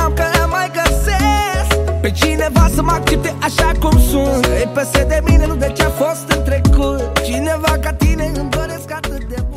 speram că mai găsesc pe cineva să mă accepte așa cum sunt. Îi pese de mine, nu de ce-a fost în trecut. Cineva ca tine îmi doresc atât de